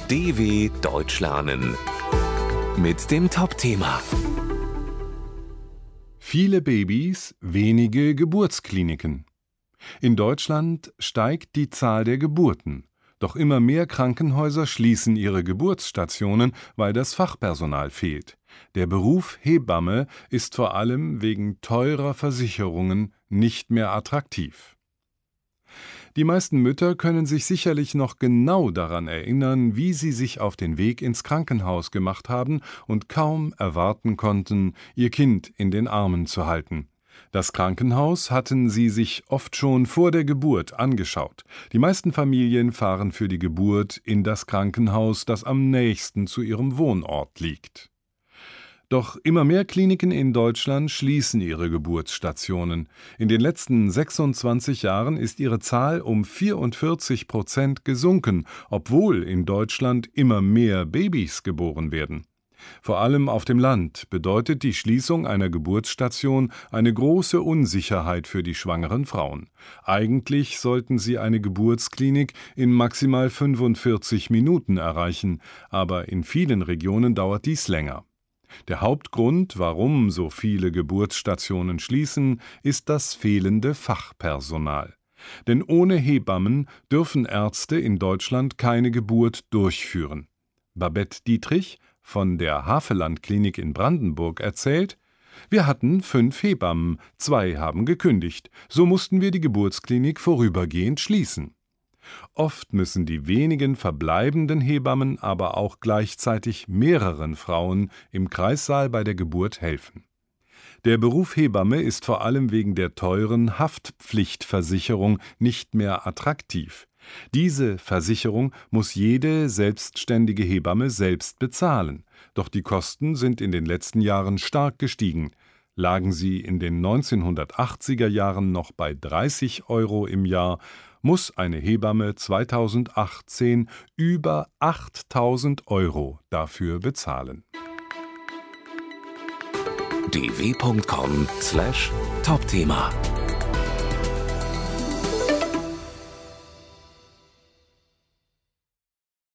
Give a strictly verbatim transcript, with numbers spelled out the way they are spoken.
D W Deutsch lernen mit dem Top-Thema. Viele Babys, wenige Geburtskliniken. In Deutschland steigt die Zahl der Geburten. Doch immer mehr Krankenhäuser schließen ihre Geburtsstationen, weil das Fachpersonal fehlt. Der Beruf Hebamme ist vor allem wegen teurer Versicherungen nicht mehr attraktiv. Die meisten Mütter können sich sicherlich noch genau daran erinnern, wie sie sich auf den Weg ins Krankenhaus gemacht haben und kaum erwarten konnten, ihr Kind in den Armen zu halten. Das Krankenhaus hatten sie sich oft schon vor der Geburt angeschaut. Die meisten Familien fahren für die Geburt in das Krankenhaus, das am nächsten zu ihrem Wohnort liegt. Doch immer mehr Kliniken in Deutschland schließen ihre Geburtsstationen. In den letzten sechsundzwanzig Jahren ist ihre Zahl um vierundvierzig Prozent gesunken, obwohl in Deutschland immer mehr Babys geboren werden. Vor allem auf dem Land bedeutet die Schließung einer Geburtsstation eine große Unsicherheit für die schwangeren Frauen. Eigentlich sollten sie eine Geburtsklinik in maximal fünfundvierzig Minuten erreichen, aber in vielen Regionen dauert dies länger. Der Hauptgrund, warum so viele Geburtsstationen schließen, ist das fehlende Fachpersonal. Denn ohne Hebammen dürfen Ärzte in Deutschland keine Geburt durchführen. Babette Dietrich von der Haveland-Klinik in Brandenburg erzählt: Wir hatten fünf Hebammen, zwei haben gekündigt, so mussten wir die Geburtsklinik vorübergehend schließen. Oft müssen die wenigen verbleibenden Hebammen aber auch gleichzeitig mehreren Frauen im Kreissaal bei der Geburt helfen. Der Beruf Hebamme ist vor allem wegen der teuren Haftpflichtversicherung nicht mehr attraktiv. Diese Versicherung muss jede selbstständige Hebamme selbst bezahlen. Doch die Kosten sind in den letzten Jahren stark gestiegen. Lagen sie in den neunzehnhundertachtziger Jahren noch bei dreißig Euro im Jahr, muss eine Hebamme zweitausendachtzehn über achttausend Euro dafür bezahlen. d w punkt com slash Top-Thema